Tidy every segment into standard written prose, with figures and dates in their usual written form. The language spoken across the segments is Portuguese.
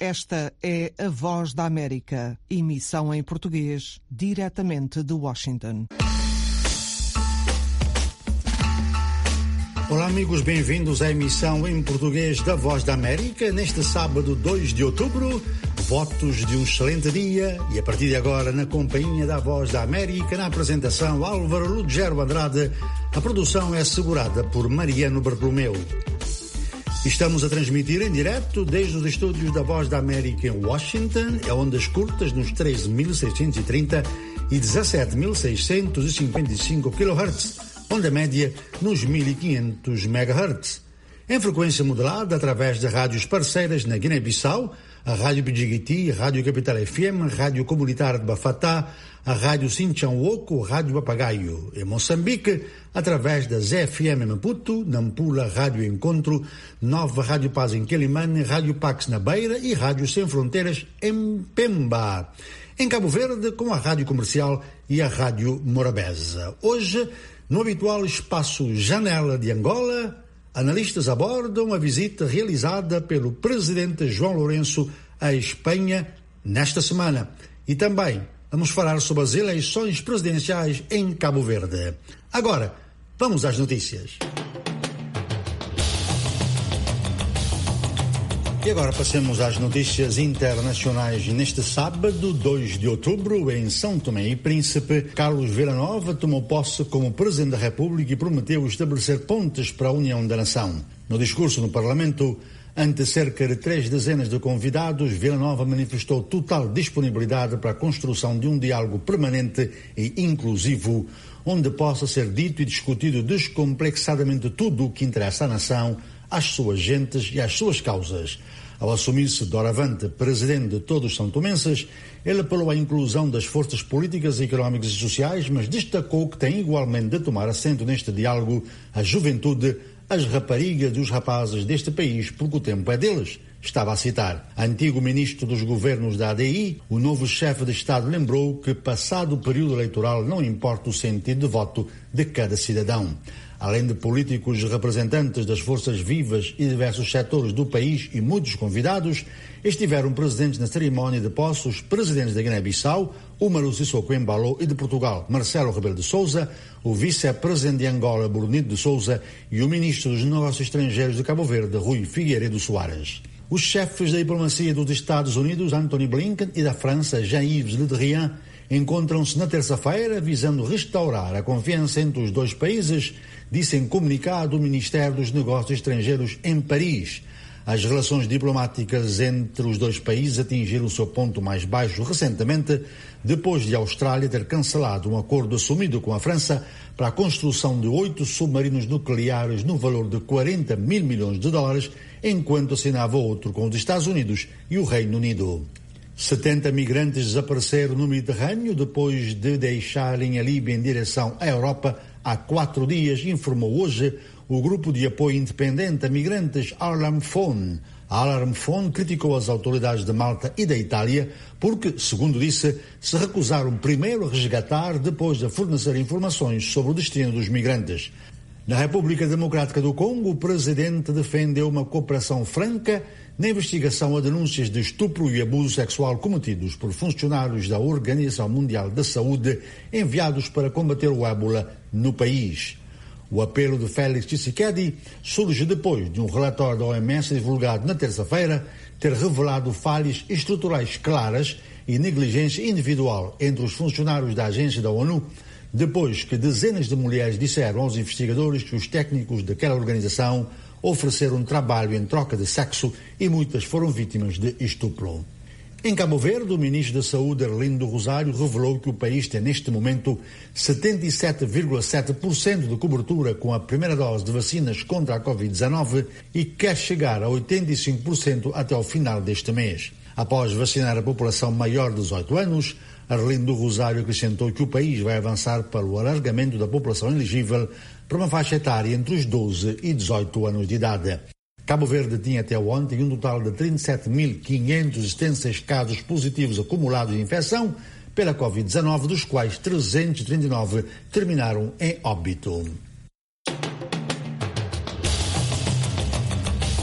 Esta é a Voz da América, emissão em português, diretamente de Washington. Olá amigos, bem-vindos à emissão em português da Voz da América. Neste sábado 2 de outubro, votos de um excelente dia e a partir de agora na companhia da Voz da América, na apresentação Álvaro Lugero Andrade, a produção é assegurada por Mariano Bartolomeu. Estamos a transmitir em direto desde os estúdios da Voz da América em Washington, é ondas curtas nos 13.630 e 17.655 kHz, onda média nos 1.500 MHz. Em frequência modulada através de rádios parceiras na Guiné-Bissau, a Rádio Bijiguiti, a Rádio Capital FM, a Rádio Comunitária de Bafatá, a Rádio Sinchão-Oco, a Rádio Papagaio. Em Moçambique, através da ZFM Maputo, Nampula, Rádio Encontro, Nova Rádio Paz em Quelimane, Rádio Pax na Beira e Rádio Sem Fronteiras em Pemba. Em Cabo Verde, com a Rádio Comercial e a Rádio Morabeza. Hoje, no habitual espaço Janela de Angola, analistas abordam a visita realizada pelo presidente João Lourenço à Espanha nesta semana. E também vamos falar sobre as eleições presidenciais em Cabo Verde. Agora, vamos às notícias. E agora passemos às notícias internacionais. Neste sábado, 2 de outubro, em São Tomé e Príncipe, Carlos Villanova tomou posse como Presidente da República e prometeu estabelecer pontes para a união da nação. No discurso no Parlamento, ante cerca de 3 dezenas de convidados, Villanova manifestou total disponibilidade para a construção de um diálogo permanente e inclusivo, onde possa ser dito e discutido descomplexadamente tudo o que interessa à nação, às suas gentes e às suas causas. Ao assumir-se doravante presidente de todos os santomenses, ele apelou à inclusão das forças políticas, económicas e sociais, mas destacou que tem igualmente de tomar assento neste diálogo a juventude, as raparigas e os rapazes deste país, porque o tempo é deles. Estava a citar. Antigo ministro dos governos da ADI, o novo chefe de Estado lembrou que, passado o período eleitoral, não importa o sentido de voto de cada cidadão. Além de políticos representantes das forças vivas e diversos setores do país e muitos convidados, estiveram presentes na cerimónia de posse os presidentes da Guiné-Bissau, Umaru Sissoko Embalo, e de Portugal, Marcelo Rebelo de Sousa, o vice-presidente de Angola, Brunito de Sousa, e o ministro dos Negócios Estrangeiros de Cabo Verde, Rui Figueiredo Soares. Os chefes da diplomacia dos Estados Unidos, Antony Blinken, e da França, Jean-Yves Le Drian, encontram-se na terça-feira visando restaurar a confiança entre os dois países, disse em comunicado o Ministério dos Negócios Estrangeiros em Paris. As relações diplomáticas entre os dois países atingiram o seu ponto mais baixo recentemente, depois de a Austrália ter cancelado um acordo assumido com a França para a construção de 8 submarinos nucleares no valor de 40 mil milhões de dólares, enquanto assinava outro com os Estados Unidos e o Reino Unido. 70 migrantes desapareceram no Mediterrâneo depois de deixarem a Líbia em direção à Europa há 4 dias, informou hoje o grupo de apoio independente a migrantes Alarm Phone. A Alarm Phone criticou as autoridades de Malta e da Itália porque, segundo disse, se recusaram primeiro a resgatar depois de fornecer informações sobre o destino dos migrantes. Na República Democrática do Congo, o presidente defendeu uma cooperação franca na investigação a denúncias de estupro e abuso sexual cometidos por funcionários da Organização Mundial da Saúde enviados para combater o ébola no país. O apelo de Félix Tshisekedi surge depois de um relatório da OMS divulgado na terça-feira ter revelado falhas estruturais claras e negligência individual entre os funcionários da agência da ONU, depois que dezenas de mulheres disseram aos investigadores que os técnicos daquela organização ofereceram trabalho em troca de sexo e muitas foram vítimas de estupro. Em Cabo Verde, o ministro da Saúde, Arlindo Rosário, revelou que o país tem neste momento 77,7% de cobertura com a primeira dose de vacinas contra a Covid-19 e quer chegar a 85% até ao final deste mês. Após vacinar a população maior de 18 anos, Arlindo Rosário acrescentou que o país vai avançar para o alargamento da população elegível para uma faixa etária entre os 12 e 18 anos de idade. Cabo Verde tinha até ontem um total de 37.576 casos positivos acumulados de infecção pela Covid-19, dos quais 339 terminaram em óbito.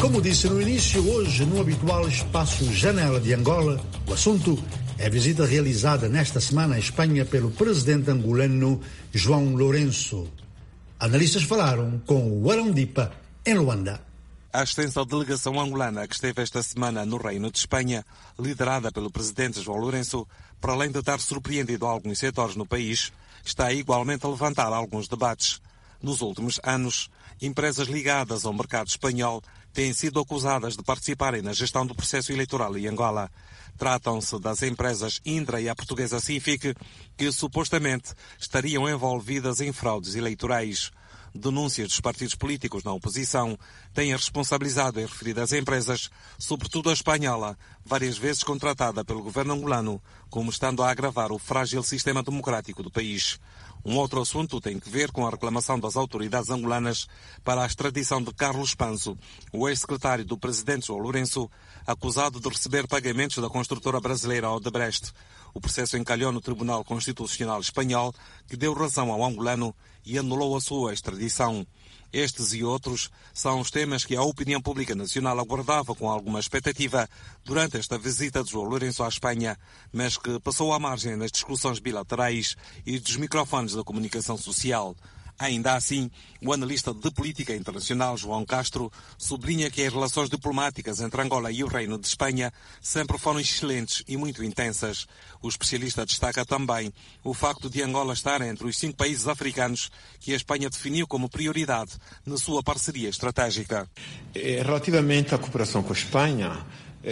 Como disse no início, hoje, no habitual espaço Janela de Angola, o assunto é a visita realizada nesta semana à Espanha pelo presidente angolano João Lourenço. Analistas falaram com o Arondipa, em Luanda. A extensa delegação angolana que esteve esta semana no Reino de Espanha, liderada pelo presidente João Lourenço, para além de ter surpreendido alguns setores no país, está igualmente a levantar alguns debates. Nos últimos anos, empresas ligadas ao mercado espanhol têm sido acusadas de participarem na gestão do processo eleitoral em Angola. Tratam-se das empresas Indra e a portuguesa Sinfic, que supostamente estariam envolvidas em fraudes eleitorais. Denúncias dos partidos políticos na oposição têm responsabilizado as referidas empresas, sobretudo a espanhola, várias vezes contratada pelo governo angolano, como estando a agravar o frágil sistema democrático do país. Um outro assunto tem que ver com a reclamação das autoridades angolanas para a extradição de Carlos Panso, o ex-secretário do presidente João Lourenço, acusado de receber pagamentos da construtora brasileira Odebrecht. O processo encalhou no Tribunal Constitucional Espanhol, que deu razão ao angolano e anulou a sua extradição. Estes e outros são os temas que a opinião pública nacional aguardava com alguma expectativa durante esta visita de João Lourenço à Espanha, mas que passou à margem nas discussões bilaterais e dos microfones da comunicação social. Ainda assim, o analista de política internacional João Castro sublinha que as relações diplomáticas entre Angola e o Reino de Espanha sempre foram excelentes e muito intensas. O especialista destaca também o facto de Angola estar entre os 5 países africanos que a Espanha definiu como prioridade na sua parceria estratégica. Relativamente à cooperação com a Espanha,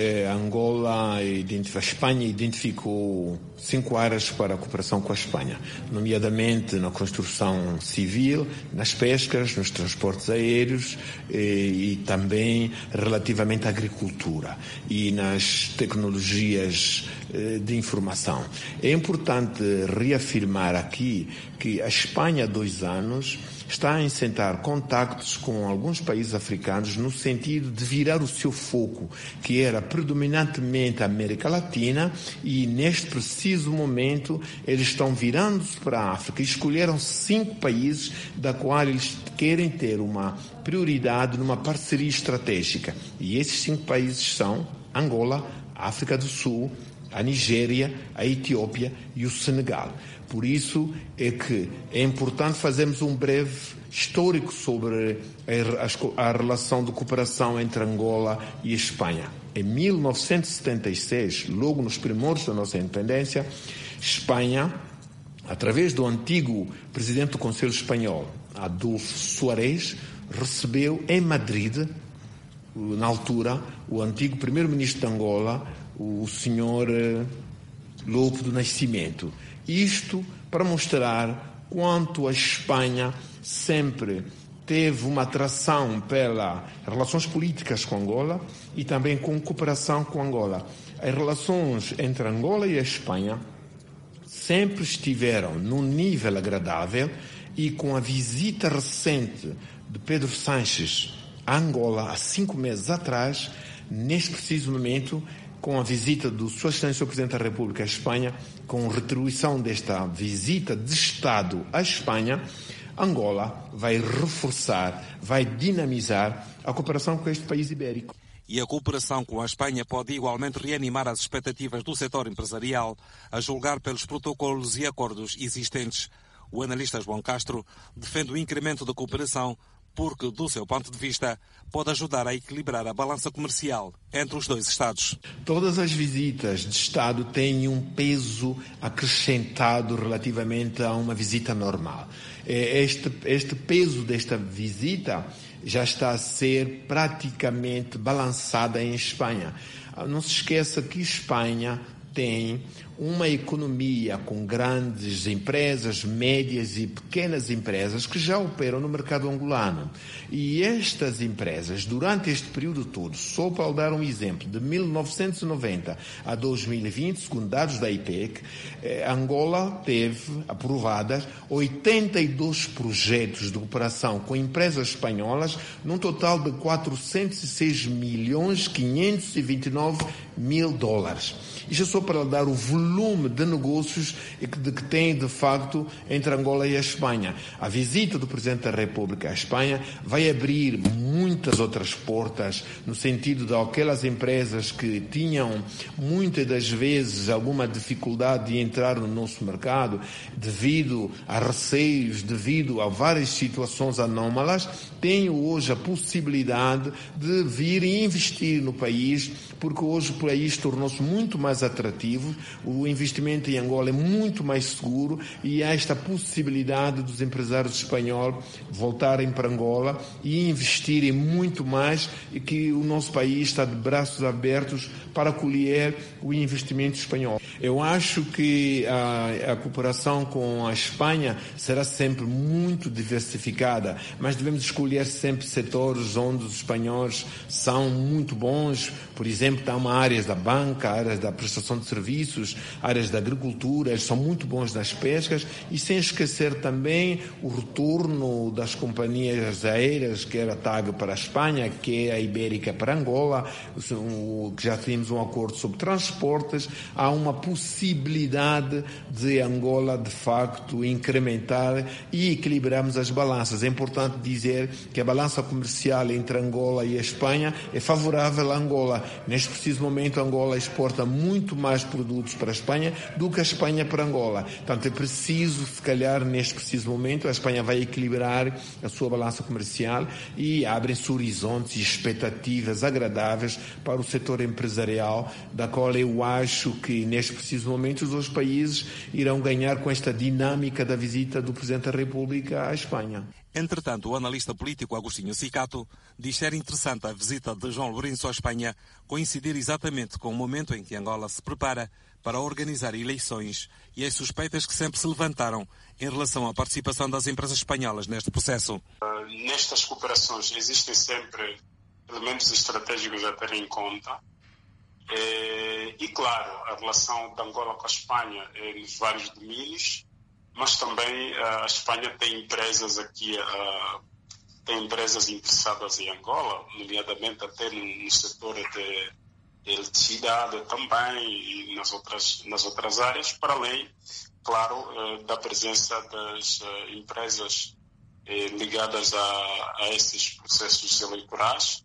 a Espanha identificou 5 áreas para a cooperação com a Espanha, nomeadamente na construção civil, nas pescas, nos transportes aéreos e também relativamente à agricultura e nas tecnologias de informação. É importante reafirmar aqui que a Espanha há 2 anos está a incentar contactos com alguns países africanos no sentido de virar o seu foco, que era predominantemente a América Latina, e neste preciso momento eles estão virando-se para a África e escolheram 5 países da qual eles querem ter uma prioridade numa parceria estratégica. E esses 5 países são Angola, a África do Sul, a Nigéria, a Etiópia e o Senegal. Por isso é que é importante fazermos um breve histórico sobre a relação de cooperação entre Angola e a Espanha. Em 1976, logo nos primórdios da nossa independência, Espanha, através do antigo presidente do Conselho Espanhol, Adolfo Suárez, recebeu em Madrid, na altura, o antigo primeiro-ministro de Angola, o senhor Lopo do Nascimento. Isto para mostrar quanto a Espanha sempre teve uma atração pelas relações políticas com Angola e também com cooperação com Angola. As relações entre Angola e a Espanha sempre estiveram num nível agradável, e com a visita recente de Pedro Sánchez a Angola há 5 meses atrás, neste preciso momento, com a visita do Sua Excelência o Presidente da República à Espanha, com retribuição desta visita de Estado à Espanha, Angola vai reforçar, vai dinamizar a cooperação com este país ibérico. E a cooperação com a Espanha pode igualmente reanimar as expectativas do setor empresarial, a julgar pelos protocolos e acordos existentes. O analista João Castro defende o incremento da cooperação porque, do seu ponto de vista, pode ajudar a equilibrar a balança comercial entre os 2 Estados. Todas as visitas de Estado têm um peso acrescentado relativamente a uma visita normal. Este peso desta visita já está a ser praticamente balançada em Espanha. Não se esqueça que Espanha tem uma economia com grandes empresas, médias e pequenas empresas que já operam no mercado angolano. E estas empresas, durante este período todo, só para dar um exemplo, de 1990 a 2020, segundo dados da IPEC, Angola teve aprovadas 82 projetos de cooperação com empresas espanholas, num total de 406.529.000 dólares. Isto é só para dar o volume volume de negócios que tem, de facto, entre Angola e a Espanha. A visita do Presidente da República à Espanha vai abrir muitas outras portas, no sentido de aquelas empresas que tinham, muitas das vezes, alguma dificuldade de entrar no nosso mercado, devido a receios, devido a várias situações anómalas, têm hoje a possibilidade de vir e investir no país, porque hoje o país tornou-se muito mais atrativo, o investimento em Angola é muito mais seguro e há esta possibilidade dos empresários espanhóis voltarem para Angola e investirem muito mais, e que o nosso país está de braços abertos para acolher o investimento espanhol. Eu acho que a cooperação com a Espanha será sempre muito diversificada, mas devemos escolher sempre setores onde os espanhóis são muito bons. Por exemplo, há áreas da banca, áreas da prestação de serviços, áreas da agricultura, eles são muito bons nas pescas, e sem esquecer também o retorno das companhias aéreas, que era a TAG para a Espanha, que é a Ibérica para Angola, que já temos um acordo sobre transportes. Há uma possibilidade de Angola, de facto, incrementar e equilibrarmos as balanças. É importante dizer que a balança comercial entre Angola e a Espanha é favorável à Angola. Neste preciso momento, Angola exporta muito mais produtos para a Espanha do que a Espanha para Angola. Portanto, é preciso, se calhar, neste preciso momento, a Espanha vai equilibrar a sua balança comercial e abrem-se horizontes e expectativas agradáveis para o setor empresarial, da qual eu acho que, neste preciso momento, os dois países irão ganhar com esta dinâmica da visita do Presidente da República à Espanha. Entretanto, o analista político Agostinho Cicato diz ser interessante a visita de João Lourenço à Espanha coincidir exatamente com o momento em que Angola se prepara para organizar eleições e as suspeitas que sempre se levantaram em relação à participação das empresas espanholas neste processo. Nestas cooperações existem sempre elementos estratégicos a ter em conta. E, claro, a relação de Angola com a Espanha é nos vários domínios, mas também a Espanha tem empresas aqui, tem empresas interessadas em Angola, nomeadamente até no setor de eletricidade também e nas outras áreas, para além, claro, da presença das empresas ligadas a esses processos eleitorais.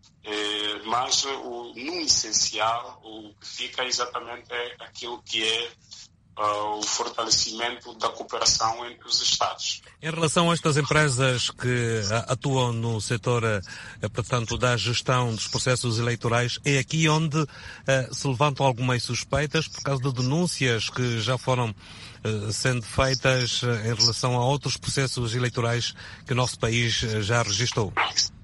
Mas no essencial o que fica exatamente é aquilo que é o fortalecimento da cooperação entre os Estados. Em relação a estas empresas que atuam no setor, portanto, da gestão dos processos eleitorais, é aqui onde se levantam algumas suspeitas por causa de denúncias que já foram sendo feitas em relação a outros processos eleitorais que o nosso país já registrou.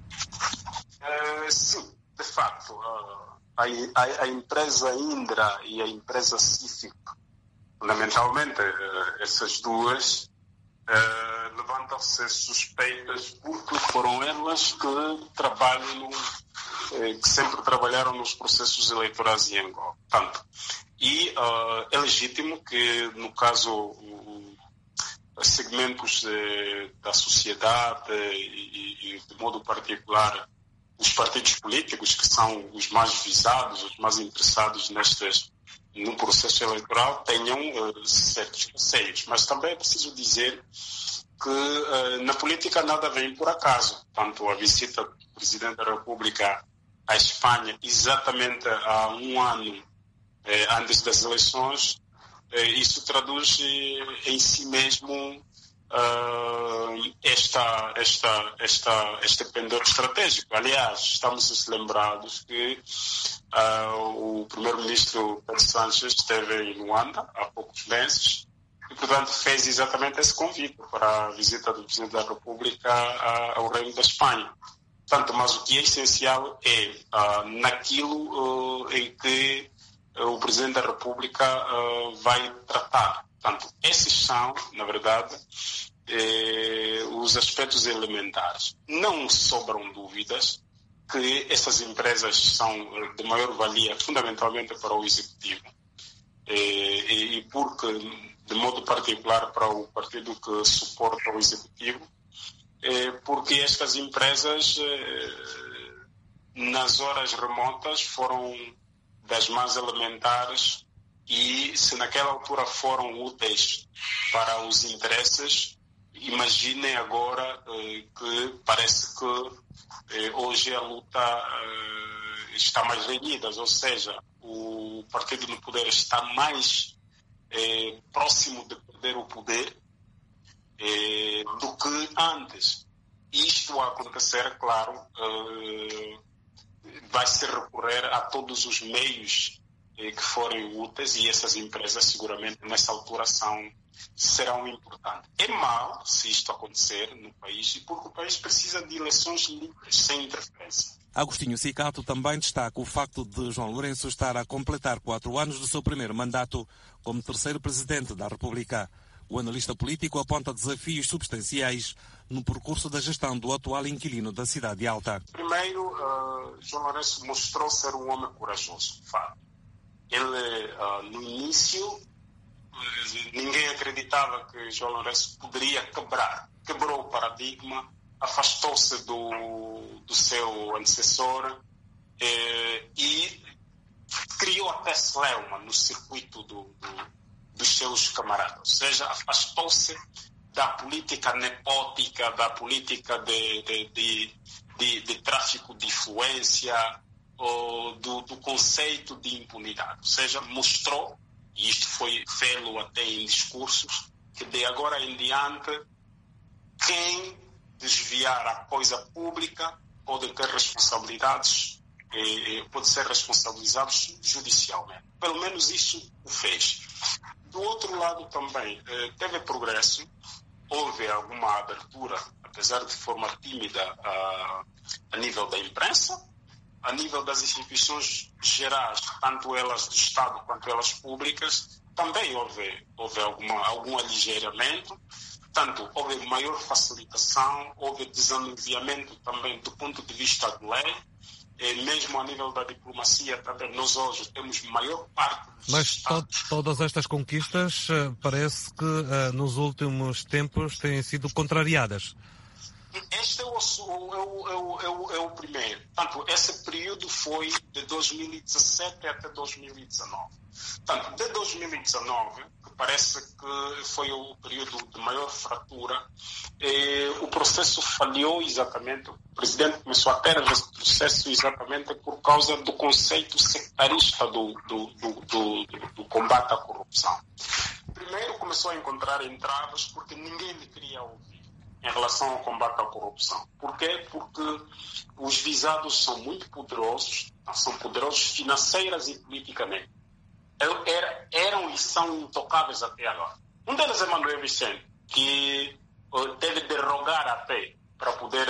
Sim, de facto, a empresa Indra e a empresa Cífico, fundamentalmente essas duas, levantam-se suspeitas porque foram elas que trabalham que sempre trabalharam nos processos eleitorais em Angola. Portanto, e é legítimo que, no caso, segmentos da sociedade e de modo particular os partidos políticos, que são os mais visados, os mais interessados no processo eleitoral, tenham certos receios. Mas também é preciso dizer que na política nada vem por acaso. Tanto a visita do Presidente da República à Espanha, exatamente há um ano antes das eleições, isso traduz em si mesmo este pendor estratégico. Aliás, estamos lembrados que o primeiro-ministro Pedro Sánchez esteve em Luanda há poucos meses e, portanto, fez exatamente esse convite para a visita do Presidente da República ao Reino da Espanha. Portanto, mas o que é essencial é naquilo em que o Presidente da República vai tratar. Portanto, esses são, na verdade, os aspectos elementares. Não sobram dúvidas que essas empresas são de maior valia, fundamentalmente para o Executivo, e porque, de modo particular, para o partido que suporta o Executivo, porque estas empresas, nas horas remotas, foram das mais elementares e se naquela altura foram úteis para os interesses, imaginem agora que parece que hoje a luta está mais renhida, ou seja, o partido no poder está mais próximo de perder o poder do que antes. Isto a acontecer, claro, vai se recorrer a todos os meios que forem úteis, e essas empresas seguramente nessa altura serão importantes. É mau se isto acontecer no país, porque o país precisa de eleições livres, sem interferência. Agostinho Cicato também destaca o facto de João Lourenço estar a completar 4 anos do seu primeiro mandato como terceiro presidente da República. O analista político aponta desafios substanciais no percurso da gestão do atual inquilino da Cidade Alta. Primeiro, João Lourenço mostrou ser um homem corajoso. Ele, no início, ninguém acreditava que João Lourenço poderia quebrou o paradigma, afastou-se do seu antecessor e criou até celeuma no circuito dos seus camaradas. Ou seja, afastou-se da política nepótica, da política de tráfico de influência, ou do conceito de impunidade. Ou seja, mostrou, e isto foi vê-lo até em discursos, que de agora em diante, quem desviar a coisa pública pode ter responsabilidades, pode ser responsabilizado judicialmente. Pelo menos isso o fez. Do outro lado também, teve progresso, houve alguma abertura, apesar de forma tímida, a nível da imprensa, a nível das instituições gerais, tanto elas do Estado quanto elas públicas, também houve algum aligeiramento, tanto houve maior facilitação, houve desanuviamento também do ponto de vista da lei, mesmo a nível da diplomacia também nós hoje temos maior parte dos Mas todas estas conquistas parece que nos últimos tempos têm sido contrariadas. Este é o primeiro. Portanto, esse período foi de 2017 até 2019. Portanto, de 2019, que parece que foi o período de maior fratura, o processo falhou exatamente. O presidente começou a ter esse processo exatamente por causa do conceito sectarista do combate à corrupção. Primeiro começou a encontrar entraves porque ninguém lhe queria ouvir em relação ao combate à corrupção. Por quê? Porque os visados são muito poderosos, são poderosos financeiras e politicamente. Eram e são intocáveis até agora. Um deles é Manuel Vicente, que teve de rogar até para poder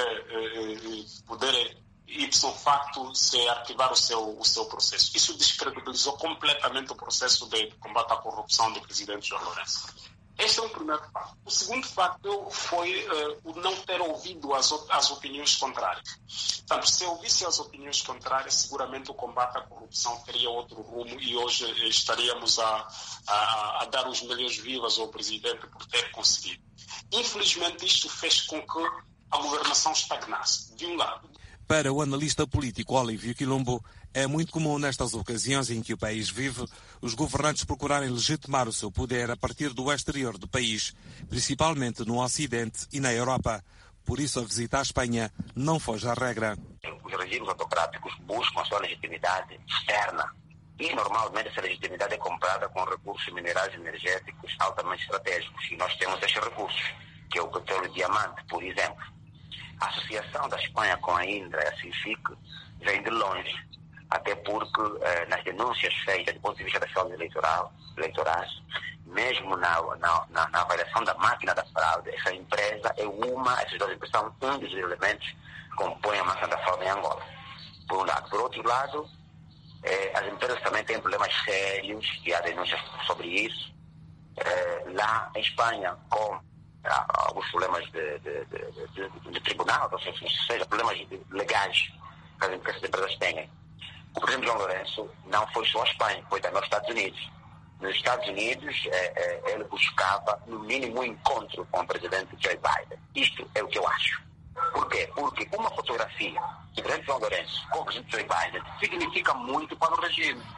ipso facto se arquivar o seu processo. Isso descredibilizou completamente o processo de combate à corrupção do presidente João Lourenço. Este é o primeiro facto. O segundo facto foi o não ter ouvido as opiniões contrárias. Portanto, se ouvisse as opiniões contrárias, seguramente o combate à corrupção teria outro rumo e hoje estaríamos a dar os melhores vivas ao presidente por ter conseguido. Infelizmente, isto fez com que a governação estagnasse, de um lado. Para o analista político Olívio Quilombo, é muito comum nestas ocasiões em que o país vive, os governantes procurarem legitimar o seu poder a partir do exterior do país, principalmente no Ocidente e na Europa. Por isso, a visita à Espanha não foge à regra. Os regimes autocráticos buscam a sua legitimidade externa e, normalmente, essa legitimidade é comprada com recursos minerais energéticos altamente estratégicos. E nós temos estes recursos, que é o petróleo e diamante, por exemplo. A associação da Espanha com a Indra e a CIFIC vem de longe, até porque nas denúncias feitas do ponto de vista das fraudes eleitorais, mesmo na avaliação da máquina da fraude, essa empresa essas duas empresas são um dos elementos que compõem a máquina da fraude em Angola, por um lado. Por outro lado, as empresas também têm problemas sérios, e há denúncias sobre isso. Lá em Espanha, com alguns problemas de tribunal, ou seja, problemas legais que essas empresas têm. O presidente João Lourenço não foi só a Espanha, foi também aos Estados Unidos. Nos Estados Unidos, ele buscava, no mínimo, um encontro com o presidente Joe Biden. Isto é o que eu acho. Por quê? Porque uma fotografia do presidente João Lourenço com o presidente Joe Biden significa muito para o regime.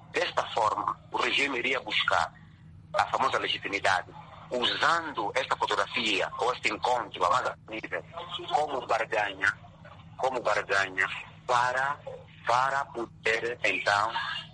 Desta forma, o regime iria buscar a famosa legitimidade, usando esta fotografia ou este encontro a mais nível como barganha para poder então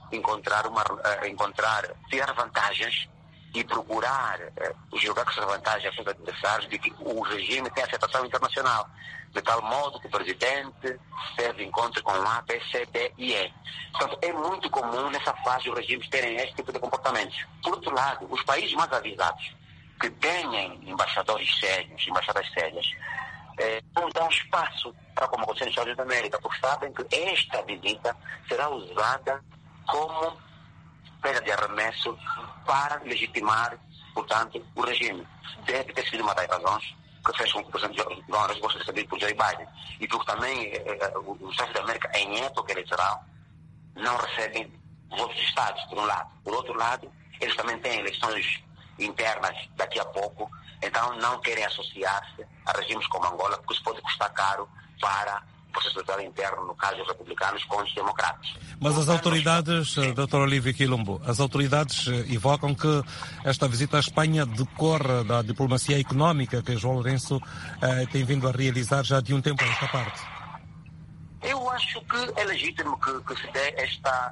tirar vantagens e procurar jogar com essas vantagens aos seus adversários de que o regime tem aceitação internacional, de tal modo que o presidente teve encontro com A, B, C, D e E. Portanto, é muito comum nessa fase os regimes terem este tipo de comportamentos. Por outro lado, os países mais avisados, que tenham embaixadoras sérias, não dão espaço para como aconteceu nos Estados Unidos da América, porque sabem que esta visita será usada como pedra de arremesso para legitimar, portanto, o regime. Deve ter sido uma das razões que fez com que o presidente Donald fosse recebido por Joe Biden. E porque também os Estados da América, em época eleitoral, não recebem votos de Estados, por um lado. Por outro lado, eles também têm eleições internas daqui a pouco, então não querem associar-se a regimes como Angola, porque isso pode custar caro para o processo eleitoral interno, no caso dos republicanos, com os democratas. Mas as autoridades, Dr. Olívio Quilombo, as autoridades evocam que esta visita à Espanha decorre da diplomacia económica que João Lourenço tem vindo a realizar já de um tempo a esta parte. Eu acho que é legítimo que se dê esta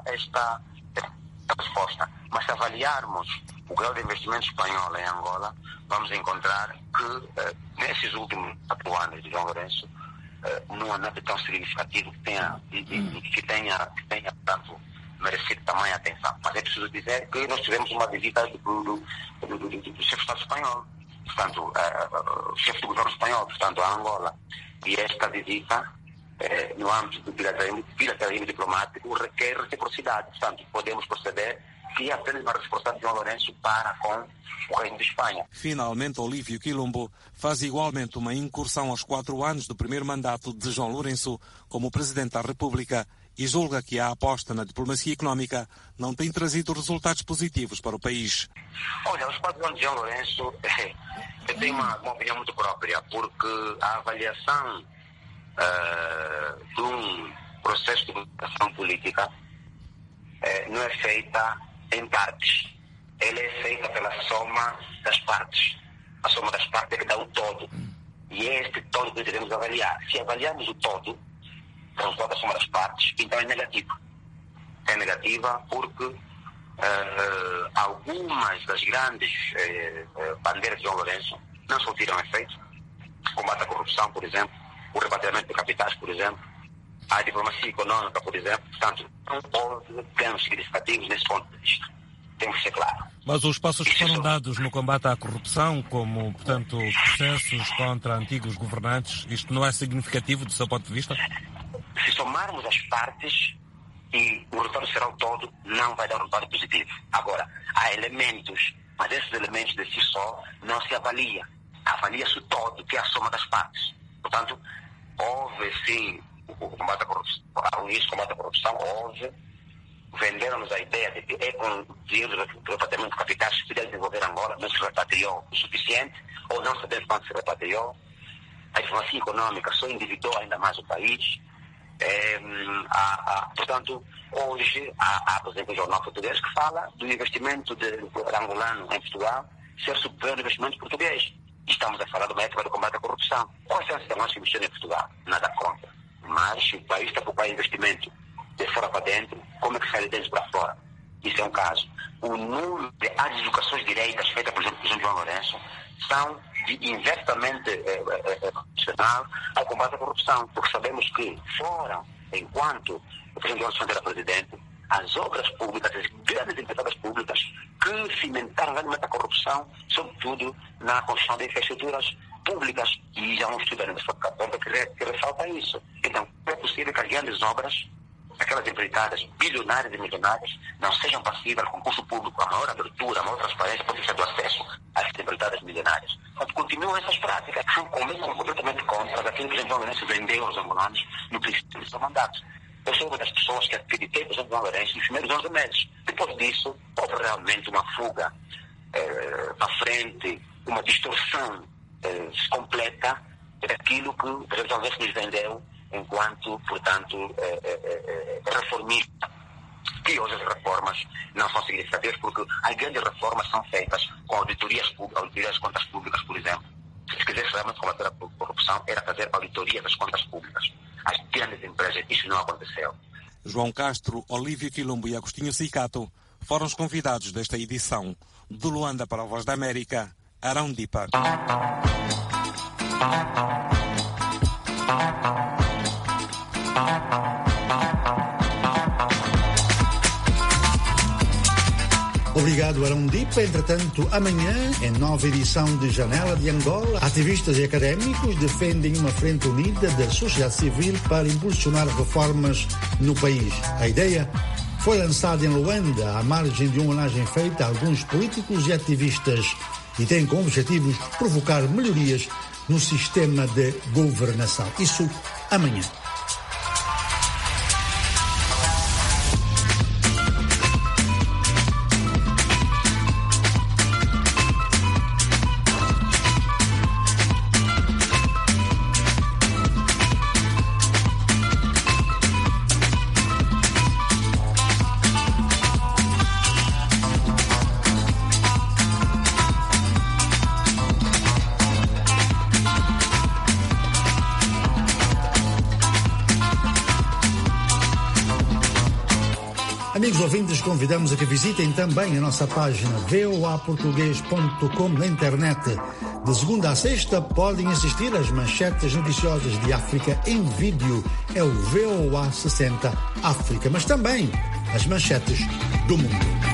resposta, mas se avaliarmos o grau de investimento espanhol em Angola, vamos encontrar que nesses últimos 4 anos de João Lourenço não há nada tão significativo que tenha tanto merecido tamanha atenção. Mas é preciso dizer que nós tivemos uma visita do chefe de Estado espanhol, portanto, chefe do governo espanhol, portanto, a Angola. E esta visita, no âmbito do bilateralismo diplomático, requer reciprocidade. Portanto, podemos proceder que é apenas uma responsabilidade de João Lourenço para com o Reino de Espanha. Finalmente, Olívio Quilombo faz igualmente uma incursão aos 4 anos do primeiro mandato de João Lourenço como Presidente da República e julga que a aposta na diplomacia económica não tem trazido resultados positivos para o país. Olha, os 4 anos de João Lourenço, eu tenho uma opinião muito própria, porque a avaliação de um processo de comunicação política não é feita em partes. Ela é feita pela soma das partes. A soma das partes é que dá o todo. E é este todo que devemos avaliar. Se avaliarmos o todo, o resultado da soma das partes, então é negativo. É negativa porque algumas das grandes bandeiras de João Lourenço não surtiram efeito. O combate à corrupção, por exemplo, o repatriamento de capitais, por exemplo, a diplomacia econômica, por exemplo. Portanto, não houve ganhos significativos nesse ponto de vista. Temos que ser claro. Mas os passos que foram dados no combate à corrupção, como, portanto, processos contra antigos governantes, isto não é significativo do seu ponto de vista? Se somarmos as partes e o resultado será o todo, não vai dar um resultado positivo. Agora, há elementos, mas esses elementos de si só não se avalia. Avalia-se o todo, que é a soma das partes. Portanto, houve sim o combate à corrupção, ao início do combate à corrupção, venderam-nos a ideia de que é com dinheiro do repatriamento de capitais que se deve desenvolver Angola, não se repatriou o suficiente, ou não sabemos quanto se repatriou. A diplomacia econômica só endividou ainda mais o país. Portanto, hoje há, por exemplo, um jornal português que fala do investimento angolano em Portugal ser superior ao investimento português. Estamos a falar de uma época do combate à corrupção. Quais são as cidadãos que investiram em Portugal? Nada contra. Mas se o país está a procurar investimento de fora para dentro, como é que sai de dentro para fora? Isso é um caso. O número de adjudicações direitas feitas, por exemplo, pelo João Lourenço, são inversamente proporcional ao combate à corrupção, porque sabemos que foram, enquanto o presidente Lourenço era presidente, as obras públicas, as grandes empreitadas públicas que cimentaram realmente a corrupção, sobretudo na construção de infraestruturas públicas, e já vamos estudar nessa católica que ressalta isso. Então, é possível que as grandes obras, aquelas empreitadas bilionárias e milionárias, não sejam passíveis ao concurso público, a maior abertura, a maior transparência, pode ser do acesso às empreitadas milionárias. Portanto, continuam essas práticas, que são completamente contra daquilo que o João Lourenço vendeu aos angolanos no princípio do seu mandato. Eu sou uma das pessoas que acreditei no João Lourenço nos primeiros 11 meses. Depois disso, houve realmente uma fuga para frente, uma distorção completa daquilo que o João Lourenço nos vendeu enquanto, portanto, reformista. Pior. hoje as reformas não são significativas, porque as grandes reformas são feitas com auditorias das contas públicas, por exemplo. Se quisesse realmente combater a corrupção, era fazer auditoria das contas públicas. As grandes empresas, isso não aconteceu. João Castro, Olívio Quilombo e Agostinho Cicato foram os convidados desta edição. De Luanda para a Voz da América, Arão Dipa. Obrigado, Arão Dipa. Entretanto, amanhã, em nova edição de Janela de Angola, ativistas e académicos defendem uma frente unida da sociedade civil para impulsionar reformas no país. A ideia foi lançada em Luanda, à margem de uma homenagem feita a alguns políticos e ativistas, e tem como objetivo provocar melhorias no sistema de governação. Isso amanhã. Amigos ouvintes, convidamos a que visitem também a nossa página voaportugues.com na internet. De segunda a sexta podem assistir às manchetes noticiosas de África em vídeo. É o VOA 60 África, mas também as manchetes do mundo.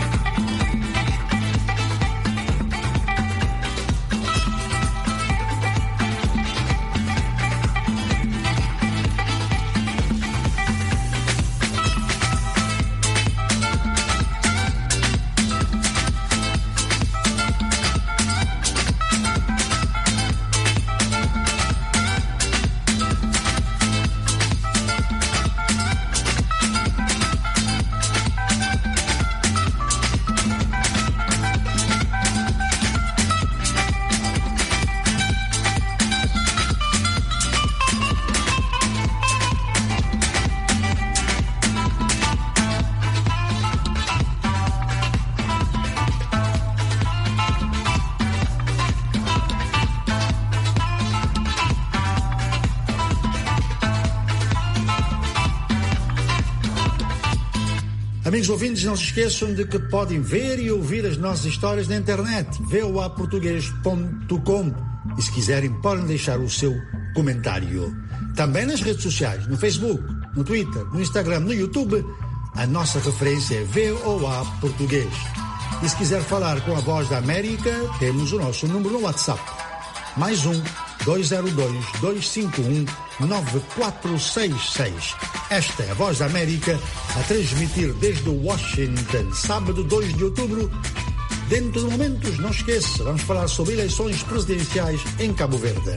Amigos ouvintes, não se esqueçam de que podem ver e ouvir as nossas histórias na internet, voaportugues.com. E se quiserem, podem deixar o seu comentário. Também nas redes sociais, no Facebook, no Twitter, no Instagram, no YouTube, a nossa referência é VOA Português. E se quiser falar com a Voz da América, temos o nosso número no WhatsApp. Mais 202-251-9466. Esta é a Voz da América a transmitir desde Washington, sábado 2 de outubro. Dentro de momentos, não esqueça, vamos falar sobre eleições presidenciais em Cabo Verde.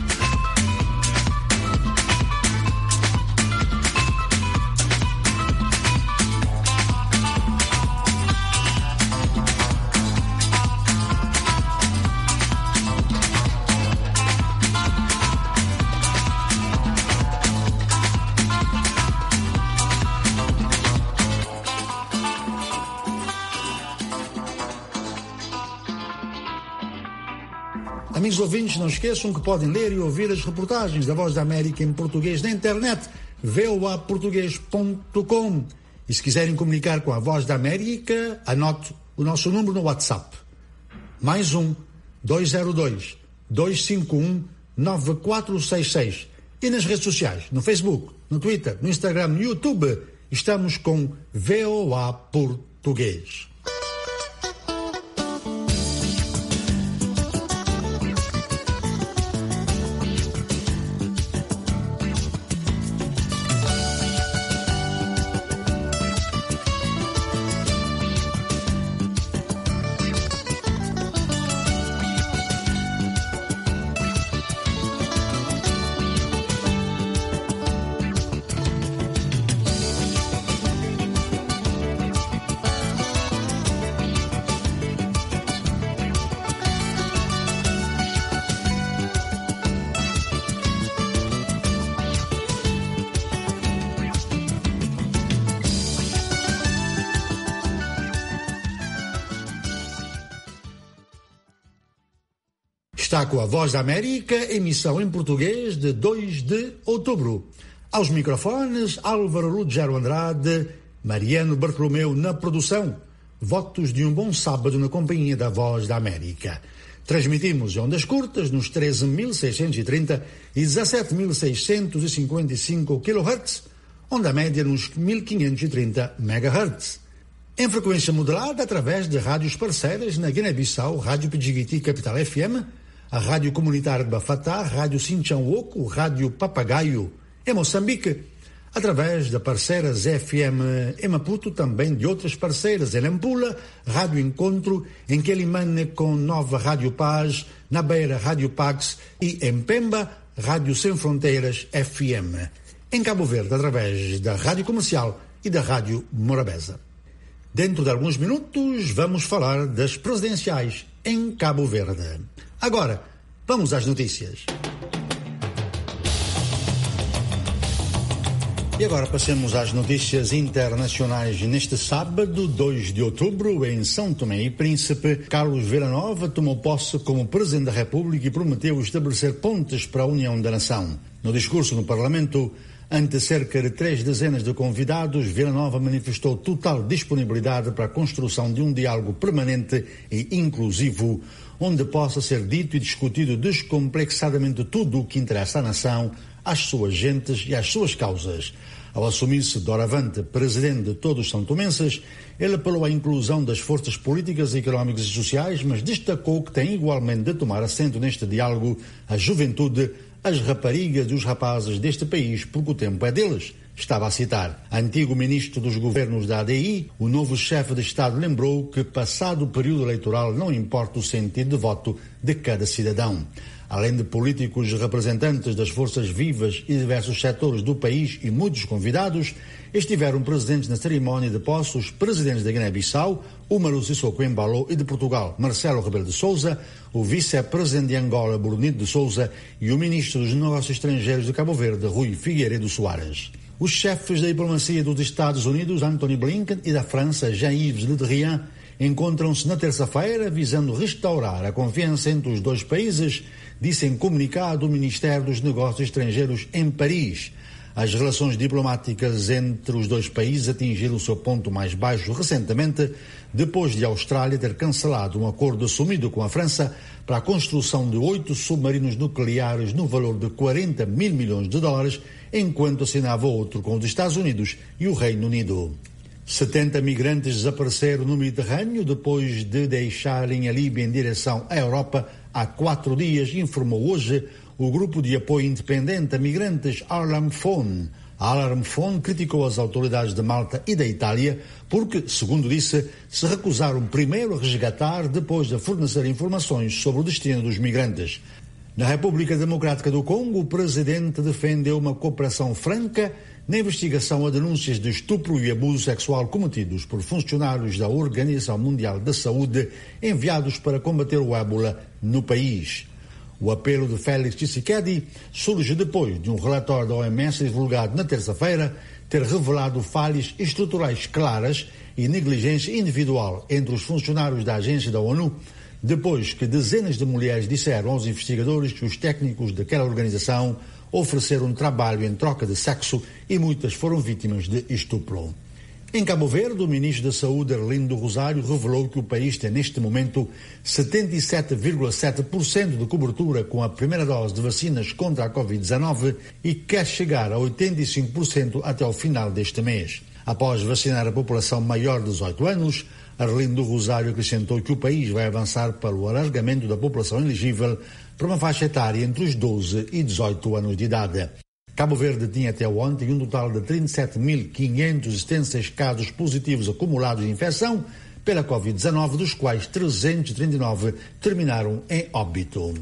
Amigos ouvintes, não esqueçam que podem ler e ouvir as reportagens da Voz da América em português na internet, voaportugues.com. E se quiserem comunicar com a Voz da América, anote o nosso número no WhatsApp. Mais 202-251-9466. E nas redes sociais, no Facebook, no Twitter, no Instagram, no YouTube, estamos com VOA Português. Está com a Voz da América, emissão em português de 2 de outubro. Aos microfones, Álvaro Ruggiero Andrade, Mariano Bartolomeu na produção. Votos de um bom sábado na companhia da Voz da América. Transmitimos em ondas curtas nos 13.630 e 17.655 kHz, onda média nos 1.530 MHz. Em frequência modulada através de rádios parceiras na Guiné-Bissau, Rádio Pidjigiti Capital FM, a Rádio Comunitária de Bafatá, Rádio Sinchão Oco, Rádio Papagaio, em Moçambique, através de parceiras FM em Maputo, também de outras parceiras em Nampula, Rádio Encontro, em Quelimane com Nova Rádio Paz, na Beira Rádio Pax e em Pemba, Rádio Sem Fronteiras FM. Em Cabo Verde, através da Rádio Comercial e da Rádio Morabeza. Dentro de alguns minutos, vamos falar das presidenciais em Cabo Verde. Agora, vamos às notícias. E agora passemos às notícias internacionais. Neste sábado, 2 de outubro, em São Tomé e Príncipe, Carlos Villanova tomou posse como Presidente da República e prometeu estabelecer pontes para a união da nação. No discurso no Parlamento, ante cerca de 3 dezenas de convidados, Villanova manifestou total disponibilidade para a construção de um diálogo permanente e inclusivo, onde possa ser dito e discutido descomplexadamente tudo o que interessa à nação, às suas gentes e às suas causas. Ao assumir-se doravante presidente de todos os santomenses, ele apelou à inclusão das forças políticas, económicas e sociais, mas destacou que tem igualmente de tomar assento neste diálogo a juventude, as raparigas e os rapazes deste país, porque o tempo é deles. Estava a citar. Antigo ministro dos governos da ADI, o novo chefe de Estado lembrou que, passado o período eleitoral, não importa o sentido de voto de cada cidadão. Além de políticos representantes das forças vivas e diversos setores do país e muitos convidados, estiveram presentes na cerimónia de posse os presidentes da Guiné-Bissau, Umaru Sissoko Embalo, e de Portugal, Marcelo Rebelo de Sousa, o vice-presidente de Angola, Brunito de Sousa, e o ministro dos Negócios Estrangeiros de Cabo Verde, Rui Figueiredo Soares. Os chefes da diplomacia dos Estados Unidos, Antony Blinken, e da França, Jean-Yves Le Drian, encontram-se na terça-feira visando restaurar a confiança entre os dois países, disse em comunicado o Ministério dos Negócios Estrangeiros em Paris. As relações diplomáticas entre os dois países atingiram o seu ponto mais baixo recentemente, depois de a Austrália ter cancelado um acordo assumido com a França para a construção de 8 submarinos nucleares no valor de 40 mil milhões de dólares, enquanto assinava outro com os Estados Unidos e o Reino Unido. 70 migrantes desapareceram no Mediterrâneo depois de deixarem a Líbia em direção à Europa há 4 dias, informou hoje o grupo de apoio independente a migrantes Alarm Phone. A Alarm Phone criticou as autoridades de Malta e da Itália porque, segundo disse, se recusaram primeiro a resgatar depois de fornecer informações sobre o destino dos migrantes. Na República Democrática do Congo, o presidente defendeu uma cooperação franca na investigação a denúncias de estupro e abuso sexual cometidos por funcionários da Organização Mundial da Saúde enviados para combater o ébola no país. O apelo de Félix Tshisekedi surge depois de um relatório da OMS divulgado na terça-feira ter revelado falhas estruturais claras e negligência individual entre os funcionários da agência da ONU, depois que dezenas de mulheres disseram aos investigadores que os técnicos daquela organização ofereceram trabalho em troca de sexo e muitas foram vítimas de estupro. Em Cabo Verde, o ministro da Saúde, Arlindo Rosário, revelou que o país tem neste momento 77,7% de cobertura com a primeira dose de vacinas contra a Covid-19 e quer chegar a 85% até o final deste mês. Após vacinar a população maior de 18 anos, Arlindo Rosário acrescentou que o país vai avançar para o alargamento da população elegível para uma faixa etária entre os 12 e 18 anos de idade. Cabo Verde tinha até ontem um total de 37.576 casos positivos acumulados de infecção pela Covid-19, dos quais 339 terminaram em óbito.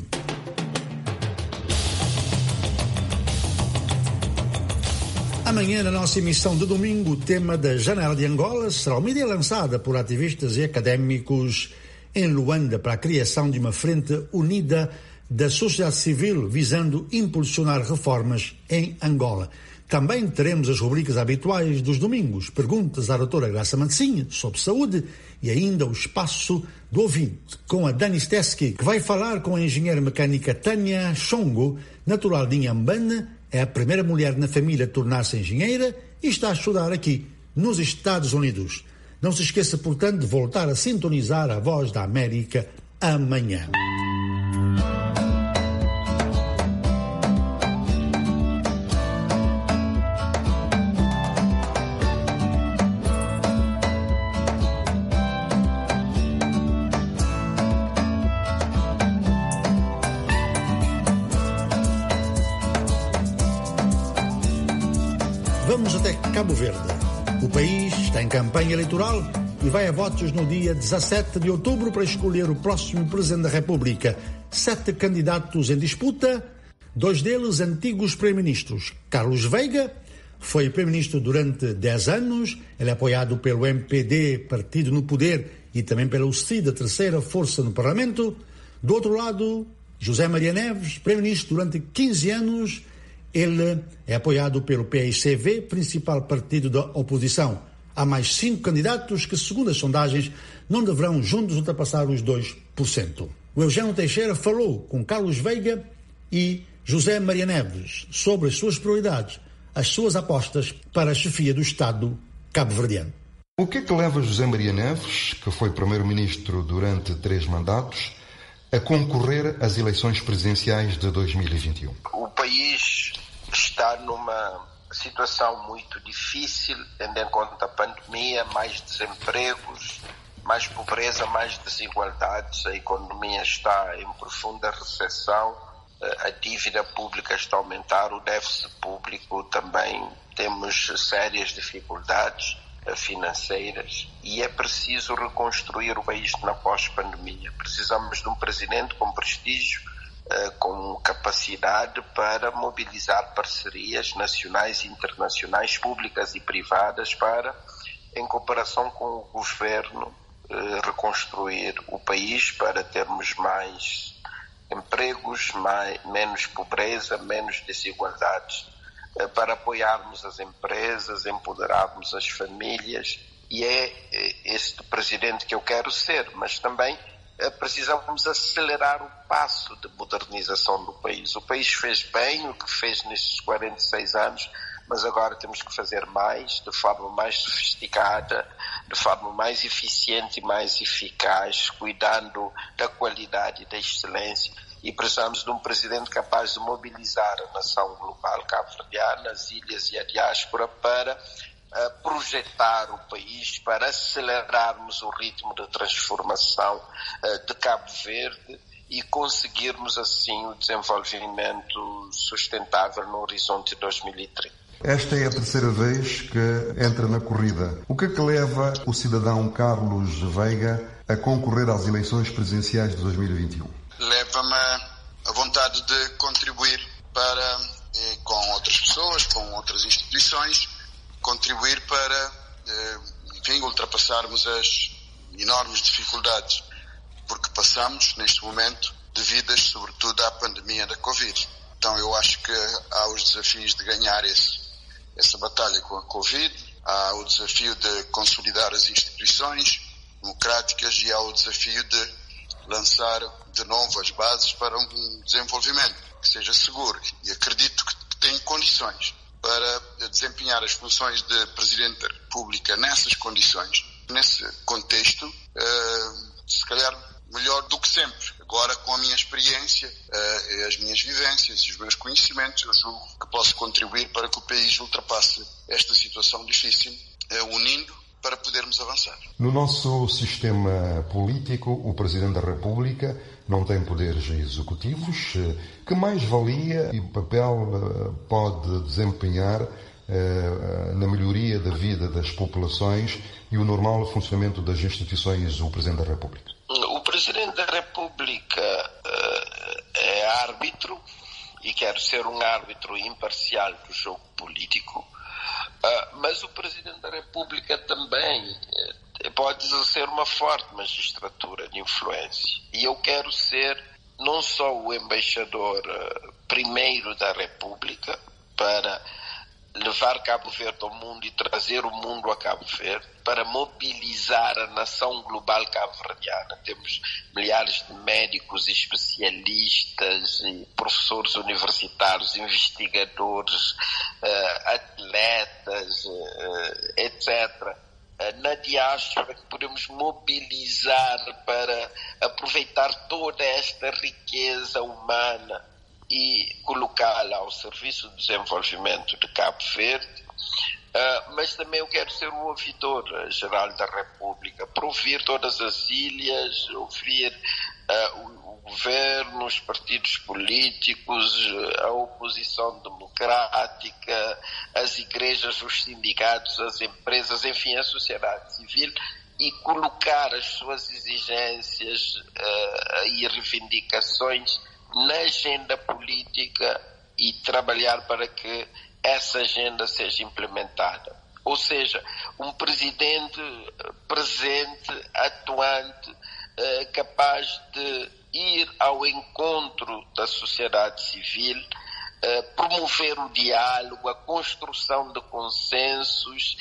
Amanhã, na nossa emissão de domingo, o tema da Janela de Angola será uma ideia lançada por ativistas e académicos em Luanda para a criação de uma frente unida da sociedade civil visando impulsionar reformas em Angola. Também teremos as rubricas habituais dos domingos, perguntas à doutora Graça Mancinha sobre saúde e ainda o espaço do ouvinte, com a Dani Steski, que vai falar com a engenheira mecânica Tânia Chongo, natural de Inhambane, é a primeira mulher na família a tornar-se engenheira e está a estudar aqui, nos Estados Unidos. Não se esqueça, portanto, de voltar a sintonizar a Voz da América amanhã. Vamos até Cabo Verde. O país está em campanha eleitoral e vai a votos no dia 17 de outubro para escolher o próximo Presidente da República. 7 candidatos em disputa, 2 deles antigos Primeiro-Ministros. Carlos Veiga foi Primeiro-Ministro durante 10 anos, ele é apoiado pelo MPD, Partido no Poder, e também pela UCID, a terceira força no Parlamento. Do outro lado, José Maria Neves, Primeiro-Ministro durante 15 anos, ele é apoiado pelo PICV, principal partido da oposição. Há mais 5 candidatos que, segundo as sondagens, não deverão juntos ultrapassar os 2%. O Eugênio Teixeira falou com Carlos Veiga e José Maria Neves sobre as suas prioridades, as suas apostas para a chefia do Estado cabo-verdiano. O que é que leva José Maria Neves, que foi primeiro-ministro durante 3 mandatos, a concorrer às eleições presidenciais de 2021? O país está numa situação muito difícil, tendo em conta a pandemia, mais desempregos, mais pobreza, mais desigualdades. A economia está em profunda recessão, a dívida pública está a aumentar, o déficit público também, temos sérias dificuldades financeiras e é preciso reconstruir o país na pós-pandemia. Precisamos de um presidente com prestígio, com capacidade para mobilizar parcerias nacionais e internacionais, públicas e privadas, para, em cooperação com o governo, reconstruir o país para termos mais empregos, menos pobreza, menos desigualdades, para apoiarmos as empresas, empoderarmos as famílias. E é este presidente que eu quero ser, mas também precisamos acelerar o passo de modernização do país. O país fez bem o que fez nestes 46 anos, mas agora temos que fazer mais, de forma mais sofisticada, de forma mais eficiente e mais eficaz, cuidando da qualidade e da excelência. E precisamos de um presidente capaz de mobilizar a nação global cabo-verdiana, as ilhas e a diáspora para projetar o país, para acelerarmos o ritmo de transformação de Cabo Verde e conseguirmos assim o desenvolvimento sustentável no horizonte de 2030. Esta é a terceira vez que entra na corrida. O que é que leva o cidadão Carlos Veiga a concorrer às eleições presidenciais de 2021? Leva-me a vontade de contribuir para, com outras pessoas, com outras instituições, contribuir para, enfim, ultrapassarmos as enormes dificuldades porque passamos neste momento devidas sobretudo à pandemia da Covid. Então eu acho que há os desafios de ganhar essa batalha com a Covid, há o desafio de consolidar as instituições democráticas e há o desafio de lançar de novo as bases para um desenvolvimento que seja seguro. E acredito que tem condições para desempenhar as funções de Presidente da República nessas condições, nesse contexto, se calhar melhor do que sempre. Agora, com a minha experiência, as minhas vivências e os meus conhecimentos, eu julgo que posso contribuir para que o país ultrapasse esta situação difícil, unindo para podermos avançar. No nosso sistema político, o Presidente da República não tem poderes executivos. Que mais-valia e papel pode desempenhar na melhoria da vida das populações e o normal funcionamento das instituições o Presidente da República? O Presidente da República é árbitro e quer ser um árbitro imparcial do jogo político. Mas o Presidente da República também pode exercer uma forte magistratura de influência. E eu quero ser não só o embaixador primeiro da República para levar Cabo Verde ao mundo e trazer o mundo a Cabo Verde, para mobilizar a nação global cabo-verdiana. Temos milhares de médicos, especialistas, professores universitários, investigadores, atletas, etc., na diáspora, que podemos mobilizar para aproveitar toda esta riqueza humana e colocá-la ao serviço do desenvolvimento de Cabo Verde. Mas também eu quero ser o ouvidor-geral da República, para ouvir todas as ilhas, ouvir o governo, os partidos políticos, a oposição democrática, as igrejas, os sindicatos, as empresas, enfim, a sociedade civil, e colocar as suas exigências e reivindicações na agenda política e trabalhar para que essa agenda seja implementada. Ou seja, um presidente presente, atuante, capaz de ir ao encontro da sociedade civil, promover o diálogo, a construção de consensos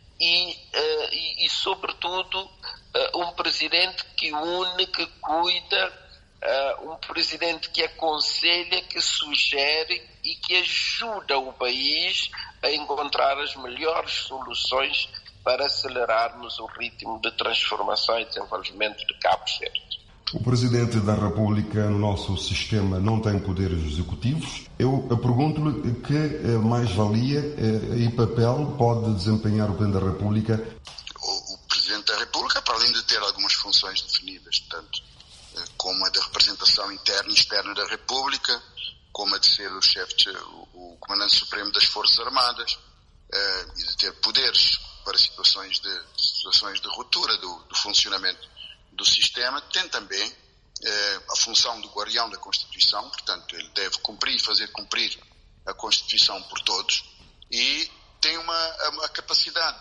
e sobretudo, um presidente que une, que cuida, um presidente que aconselha, que sugere e que ajuda o país a encontrar as melhores soluções para acelerarmos o ritmo de transformação e desenvolvimento de Cabo Verde. O Presidente da República no nosso sistema não tem poderes executivos. Eu pergunto-lhe que mais-valia e papel pode desempenhar o Presidente da República? O Presidente da República, para além de ter algumas funções definidas, tanto como a da representação interna e externa da República, como a de ser o chefe, o Comandante Supremo das Forças Armadas, e de ter poderes para situações de ruptura do funcionamento do sistema, tem também a função do guardião da Constituição. Portanto, ele deve cumprir e fazer cumprir a Constituição por todos, e tem uma capacidade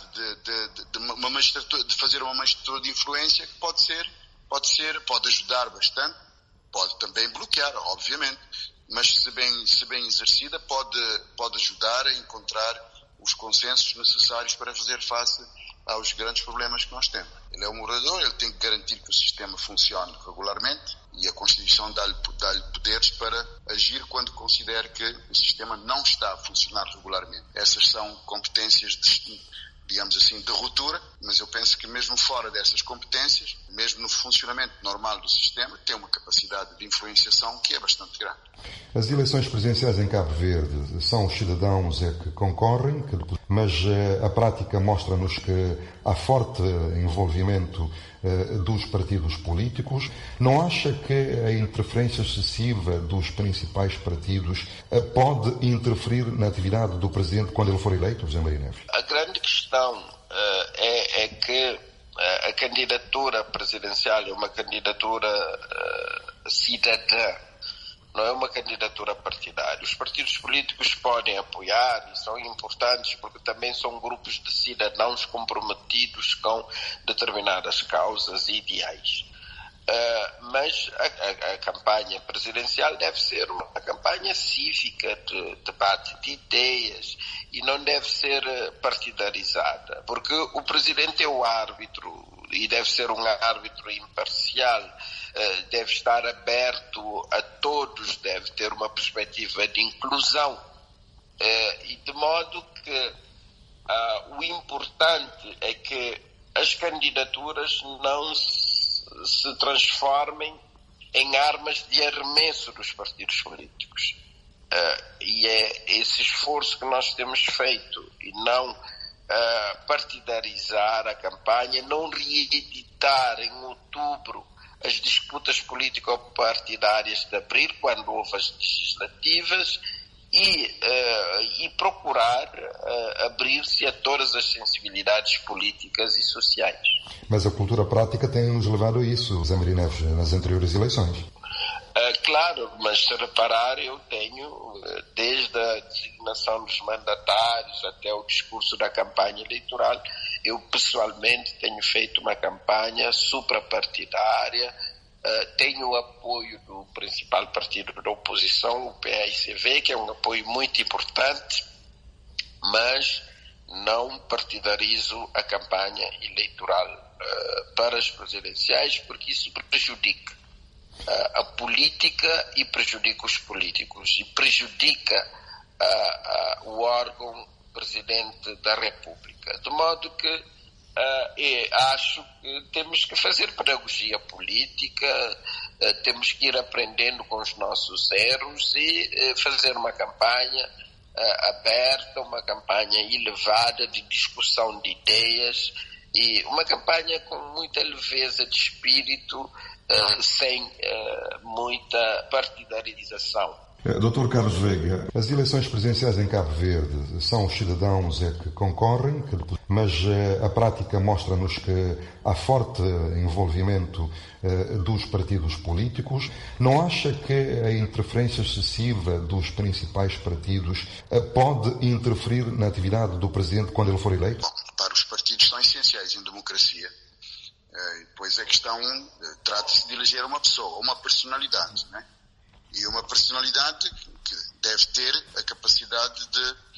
de fazer uma magistratura de influência que pode ajudar bastante, pode também bloquear, obviamente, mas se bem exercida pode ajudar a encontrar os consensos necessários para fazer face aos grandes problemas que nós temos. Ele é um orador, ele tem que garantir que o sistema funcione regularmente, e a Constituição dá-lhe poderes para agir quando considera que o sistema não está a funcionar regularmente. Essas são competências digamos assim, de ruptura, mas eu penso que mesmo fora dessas competências, mesmo no funcionamento normal do sistema, tem uma capacidade de influenciação que é bastante grande. As eleições presidenciais em Cabo Verde são os cidadãos que concorrem, mas a prática mostra-nos que há forte envolvimento dos partidos políticos. Não acha que a interferência excessiva dos principais partidos pode interferir na atividade do Presidente quando ele for eleito, José Maria Neves? A grande questão é que a candidatura presidencial é uma candidatura cidadã, não é uma candidatura partidária. Os partidos políticos podem apoiar e são importantes porque também são grupos de cidadãos comprometidos com determinadas causas e ideais. Mas a campanha presidencial deve ser uma campanha cívica de debate de ideias e não deve ser partidarizada, porque o presidente é o árbitro e deve ser um árbitro imparcial, deve estar aberto a todos, deve ter uma perspectiva de inclusão, e de modo que o importante é que as candidaturas não se transformem em armas de arremesso dos partidos políticos. E é esse esforço que nós temos feito, e não partidarizar a campanha, não reeditar em outubro as disputas político-partidárias de abril, quando houve as legislativas, e procurar abrir-se a todas as sensibilidades políticas e sociais. Mas a cultura prática tem-nos levado a isso, José Maria Neves, nas anteriores eleições. Claro, mas se reparar, eu tenho, desde a designação dos mandatários até o discurso da campanha eleitoral, eu pessoalmente tenho feito uma campanha suprapartidária, tenho o apoio do principal partido da oposição, o PAICV, que é um apoio muito importante, mas não partidarizo a campanha eleitoral para as presidenciais, porque isso prejudica a política e prejudica os políticos e prejudica o órgão Presidente da República. De modo que acho que temos que fazer pedagogia política, temos que ir aprendendo com os nossos erros e fazer uma campanha aberta, uma campanha elevada de discussão de ideias e uma campanha com muita leveza de espírito, sem muita partidarização. Dr. Carlos Veiga, as eleições presidenciais em Cabo Verde são os cidadãos que concorrem, mas a prática mostra-nos que há forte envolvimento dos partidos políticos. Não acha que a interferência excessiva dos principais partidos pode interferir na atividade do Presidente quando ele for eleito? Bom, para os partidos são essenciais em democracia. Pois a questão trata-se de eleger uma pessoa, uma personalidade, né? E uma personalidade que deve ter a capacidade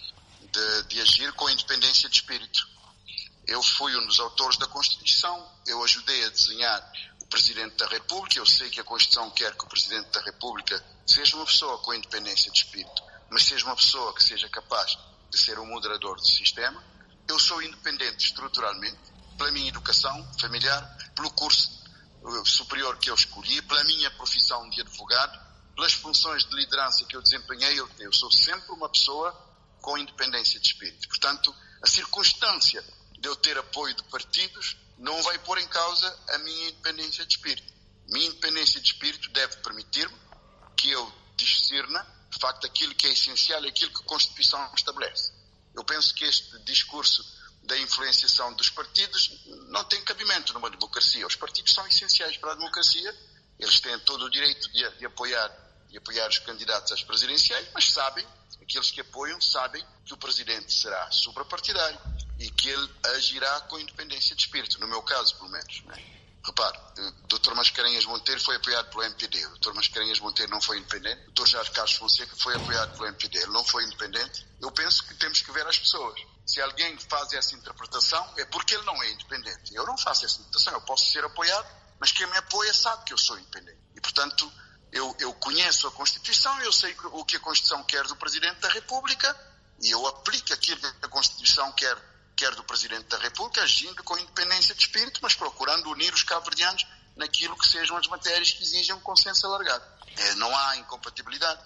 de agir com independência de espírito. Eu fui um dos autores da Constituição, eu ajudei a desenhar o Presidente da República, eu sei que a Constituição quer que o Presidente da República seja uma pessoa com independência de espírito, mas seja uma pessoa que seja capaz de ser um moderador do sistema. Eu sou independente estruturalmente, pela minha educação familiar, pelo curso superior que eu escolhi, pela minha profissão de advogado, pelas funções de liderança que eu desempenhei, eu sou sempre uma pessoa com independência de espírito. Portanto, a circunstância de eu ter apoio de partidos não vai pôr em causa a minha independência de espírito. A minha independência de espírito deve permitir-me que eu discirna, de facto, aquilo que é essencial e aquilo que a Constituição estabelece. Eu penso que este discurso da influenciação dos partidos não tem cabimento numa democracia. Os partidos são essenciais para a democracia, eles têm todo o direito de apoiar os candidatos às presidenciais, mas aqueles que apoiam sabem que o Presidente será suprapartidário e que ele agirá com independência de espírito, no meu caso, pelo menos. Né? Repare, o Dr. Mascarenhas Monteiro foi apoiado pelo MPD, o Dr. Mascarenhas Monteiro não foi independente, o Dr. Jorge Carlos Fonseca foi apoiado pelo MPD, ele não foi independente. Eu penso que temos que ver as pessoas. Se alguém faz essa interpretação, é porque ele não é independente. Eu não faço essa interpretação, eu posso ser apoiado, mas quem me apoia sabe que eu sou independente. E, portanto, eu conheço a Constituição, eu sei o que a Constituição quer do Presidente da República e eu aplico aquilo que a Constituição quer do Presidente da República, agindo com independência de espírito, mas procurando unir os cabo-verdianos naquilo que sejam as matérias que exigem um consenso alargado. Não há incompatibilidade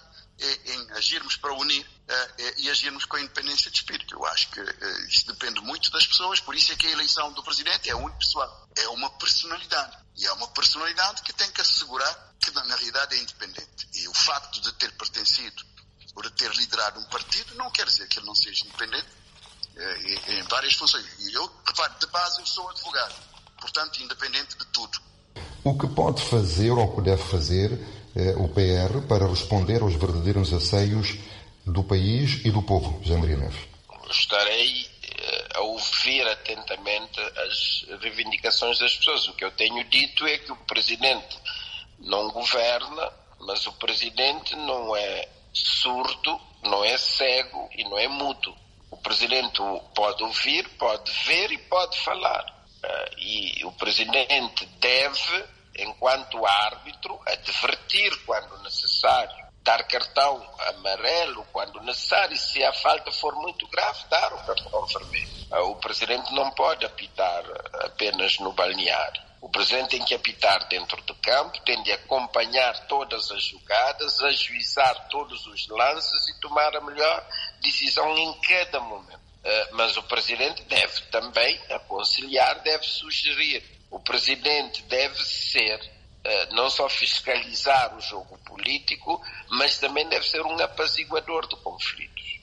em agirmos para unir e agirmos com a independência de espírito. Eu acho que isso depende muito das pessoas, por isso é que a eleição do Presidente é unipessoal. É uma personalidade. E é uma personalidade que tem que assegurar que na realidade é independente. E o facto de ter pertencido ou de ter liderado um partido não quer dizer que ele não seja independente em várias funções. E eu, repare, de base eu sou advogado, portanto independente de tudo. O que pode fazer ou o que deve fazer o PR para responder aos verdadeiros anseios do país e do povo, José Maria Neves? Estarei a ouvir atentamente as reivindicações das pessoas. O que eu tenho dito é que o Presidente não governa, mas o Presidente não é surdo, não é cego e não é mudo. O Presidente pode ouvir, pode ver e pode falar. E o Presidente deve, enquanto árbitro, advertir quando necessário, dar cartão amarelo quando necessário, e se a falta for muito grave, dar o cartão vermelho. O Presidente não pode apitar apenas no balneário. O Presidente tem que apitar dentro do campo, tem de acompanhar todas as jogadas, ajuizar todos os lances e tomar a melhor decisão em cada momento. Mas o Presidente deve também aconselhar, deve sugerir. O Presidente deve ser, não só fiscalizar o jogo político, mas também deve ser um apaziguador de conflitos.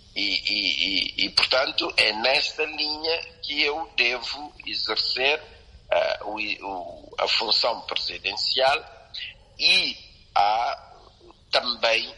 E portanto, é nesta linha que eu devo exercer a função presidencial, e há também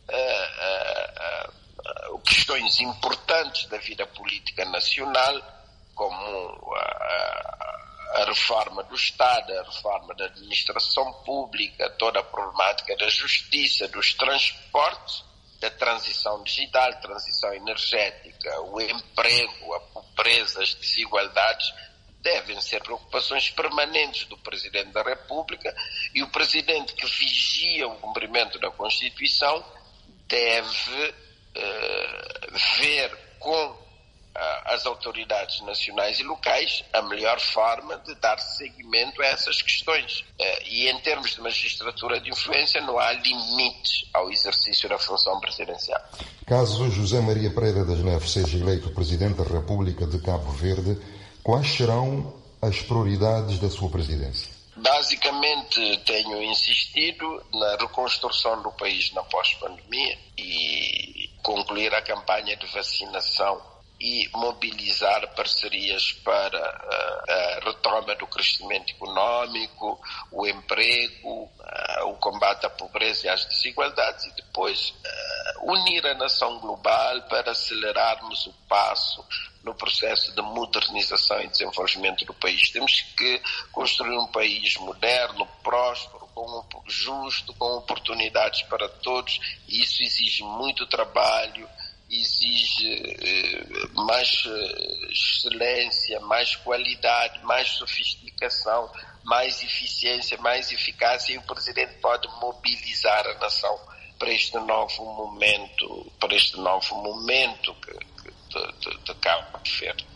questões importantes da vida política nacional, como a reforma do Estado, a reforma da administração pública, toda a problemática da justiça, dos transportes, da transição digital, transição energética, o emprego, a pobreza, as desigualdades, devem ser preocupações permanentes do Presidente da República, e o Presidente que vigia o cumprimento da Constituição deve ver com as autoridades nacionais e locais a melhor forma de dar seguimento a essas questões. E em termos de magistratura de influência não há limites ao exercício da função presidencial. Caso José Maria Pereira das Neves seja eleito Presidente da República de Cabo Verde, quais serão as prioridades da sua presidência? Basicamente, tenho insistido na reconstrução do país na pós-pandemia e concluir a campanha de vacinação e mobilizar parcerias para a retoma do crescimento econômico, o emprego, o combate à pobreza e às desigualdades, e depois unir a nação global para acelerarmos o passo no processo de modernização e desenvolvimento do país. Temos que construir um país moderno, próspero, justo, com oportunidades para todos, e isso exige muito trabalho, exige mais excelência, mais qualidade, mais sofisticação, mais eficiência, mais eficácia, e o Presidente pode mobilizar a nação para este novo momento, de Cabo Verde.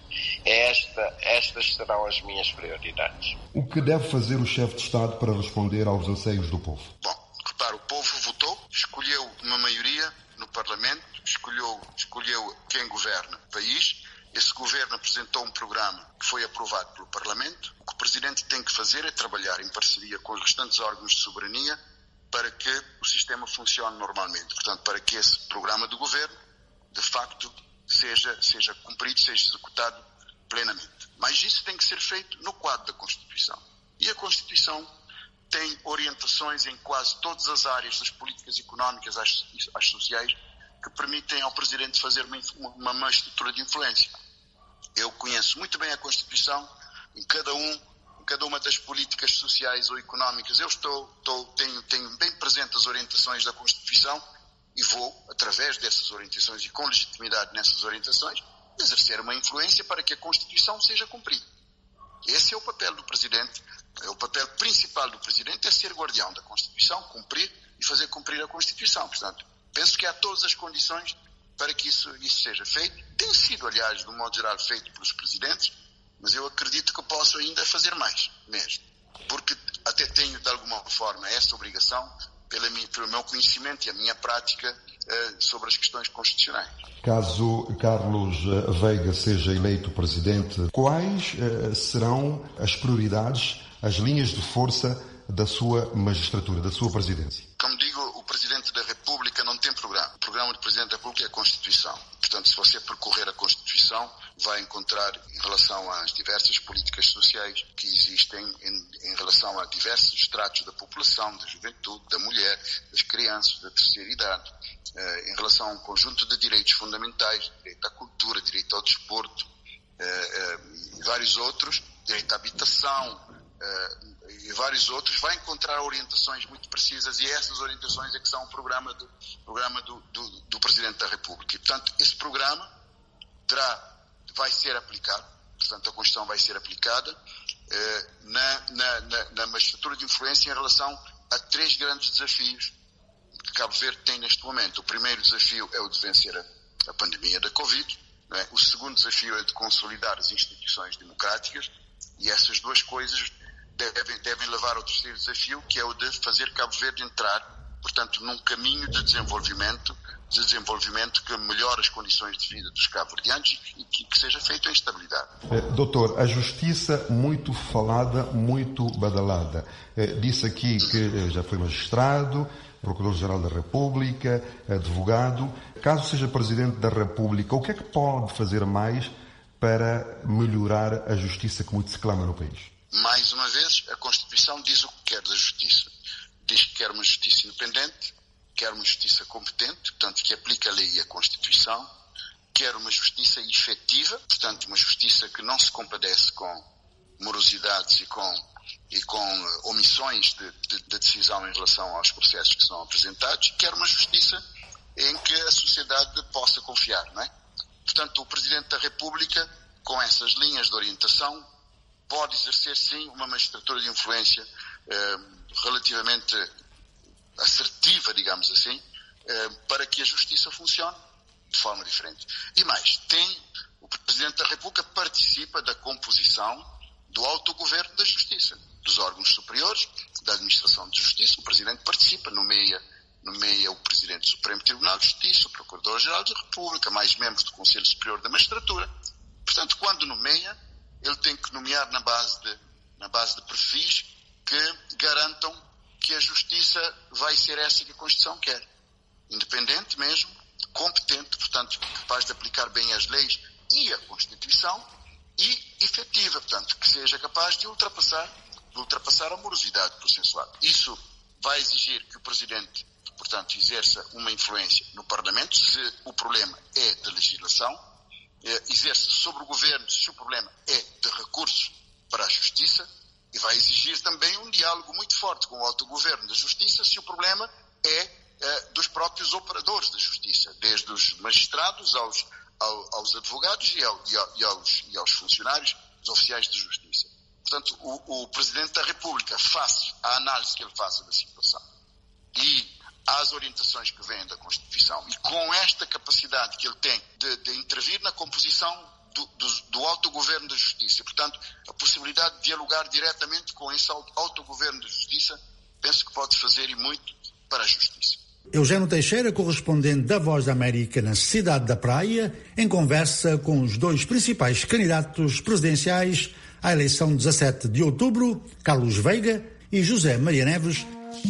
Estas serão as minhas prioridades. O que deve fazer o chefe de Estado para responder aos anseios do povo? Bom, repara, o povo votou, escolheu uma maioria no Parlamento, escolheu quem governa o país. Esse governo apresentou um programa que foi aprovado pelo Parlamento. O que o Presidente tem que fazer é trabalhar em parceria com os restantes órgãos de soberania para que o sistema funcione normalmente. Portanto, para que esse programa do governo, de facto, seja cumprido, seja executado plenamente. Mas isso tem que ser feito no quadro da Constituição. E a Constituição tem orientações em quase todas as áreas das políticas económicas às sociais que permitem ao Presidente fazer uma estrutura de influência. Eu conheço muito bem a Constituição, em cada uma das políticas sociais ou económicas. Eu tenho bem presente as orientações da Constituição e vou, através dessas orientações e com legitimidade nessas orientações, exercer uma influência para que a Constituição seja cumprida. Esse é o papel do Presidente. O papel principal do Presidente é ser guardião da Constituição, cumprir e fazer cumprir a Constituição. Portanto, penso que há todas as condições para que isso seja feito. Tem sido, aliás, de um modo geral, feito pelos Presidentes, mas eu acredito que posso ainda fazer mais, mesmo. Porque até tenho, de alguma forma, essa obrigação pelo meu conhecimento e a minha prática sobre as questões constitucionais. Caso Carlos Veiga seja eleito Presidente, quais serão as prioridades, as linhas de força da sua magistratura, da sua presidência? Como digo, o Presidente da República não tem programa. O programa do Presidente da República é a Constituição. Portanto, se você percorrer a Constituição, vai encontrar, em relação às diversas políticas sociais que existem, em relação a diversos estratos da população, da juventude, da mulher, das crianças, da terceira idade, em relação a um conjunto de direitos fundamentais, direito à cultura, direito ao desporto, e vários outros, direito à habitação, e vários outros, vai encontrar orientações muito precisas, e essas orientações é que são o programa do Presidente da República. E, portanto, esse programa vai ser aplicado, portanto, a Constituição vai ser aplicada na magistratura de influência em relação a 3 grandes desafios que Cabo Verde tem neste momento. O primeiro desafio é o de vencer a pandemia da Covid, não é? O segundo desafio é de consolidar as instituições democráticas, e essas duas coisas devem levar ao terceiro desafio, que é o de fazer Cabo Verde entrar, portanto, num caminho de desenvolvimento que melhore as condições de vida dos cabo-verdianos e que seja feito em estabilidade. Doutor, a justiça muito falada, muito badalada. Disse aqui que já foi magistrado, Procurador-Geral da República, advogado. Caso seja Presidente da República, o que é que pode fazer mais para melhorar a justiça que muito se clama no país? Mais uma vez, a Constituição diz o que quer da justiça. Diz que quer uma justiça independente, quer uma justiça competente, portanto, que aplique a lei e a Constituição, quer uma justiça efetiva, portanto, uma justiça que não se compadece com morosidades e com omissões de decisão em relação aos processos que são apresentados, quer uma justiça em que a sociedade possa confiar, não é? Portanto, o Presidente da República, com essas linhas de orientação, pode exercer, sim, uma magistratura de influência relativamente assertiva, digamos assim, para que a justiça funcione de forma diferente. E mais, o Presidente da República participa da composição do autogoverno da justiça, dos órgãos superiores da administração de justiça. O Presidente participa, nomeia o Presidente do Supremo Tribunal de Justiça, o Procurador-Geral da República, mais membros do Conselho Superior da Magistratura. Portanto, quando nomeia, ele tem que nomear na base de perfis que garantam que a justiça vai ser essa que a Constituição quer. Independente mesmo, competente, portanto, capaz de aplicar bem as leis e a Constituição e efetiva, portanto, que seja capaz de ultrapassar a morosidade processual. Isso vai exigir que o Presidente, portanto, exerça uma influência no Parlamento, se o problema é de legislação, exerce sobre o Governo, se o problema é de recursos para a Justiça, e vai exigir também um diálogo muito forte com o autogoverno da Justiça, se o problema é dos próprios operadores da Justiça, desde os magistrados aos advogados e aos funcionários, os oficiais de Justiça. Portanto, o Presidente da República, face à análise que ele faça da situação e às orientações que vêm da Constituição, e com esta capacidade que ele tem de intervir na composição do autogoverno da Justiça, e, portanto, a possibilidade de dialogar diretamente com esse autogoverno da Justiça, penso que pode fazer e muito para a Justiça. Eugênio Teixeira, correspondente da Voz da América na cidade da Praia, em conversa com os dois principais candidatos presidenciais à eleição 17 de outubro, Carlos Veiga e José Maria Neves.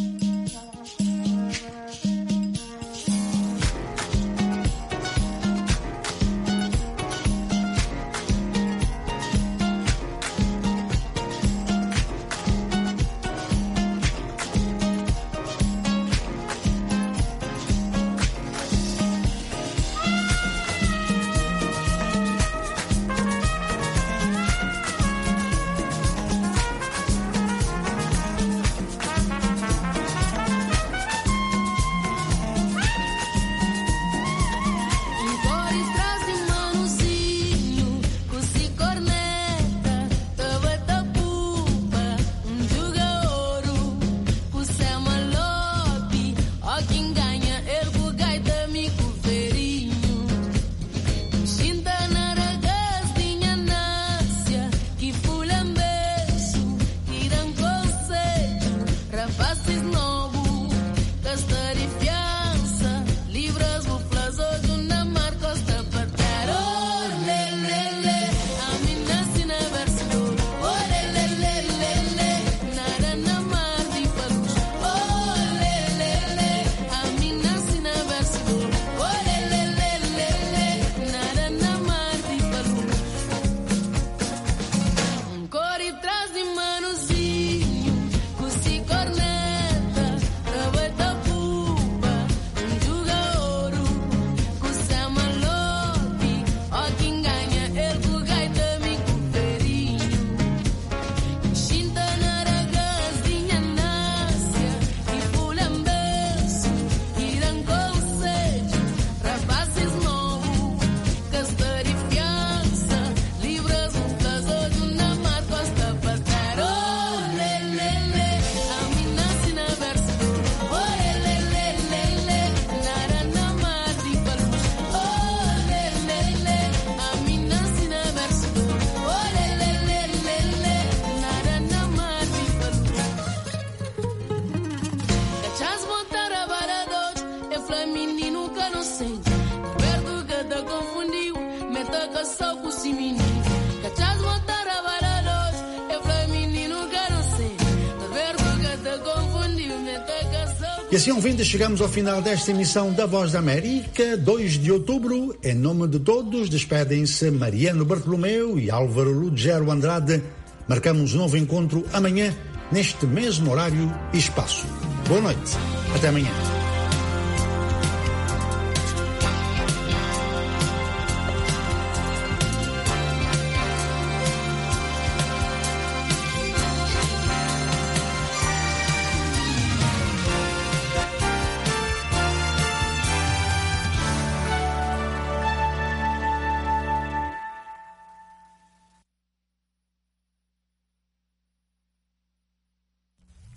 E assim, ouvintes, chegamos ao final desta emissão da Voz da América, 2 de outubro. Em nome de todos, despedem-se Mariano Bartolomeu e Álvaro Lugero Andrade. Marcamos um novo encontro amanhã, neste mesmo horário e espaço. Boa noite. Até amanhã.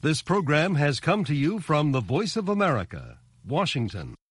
This program has come to you from the Voice of America, Washington.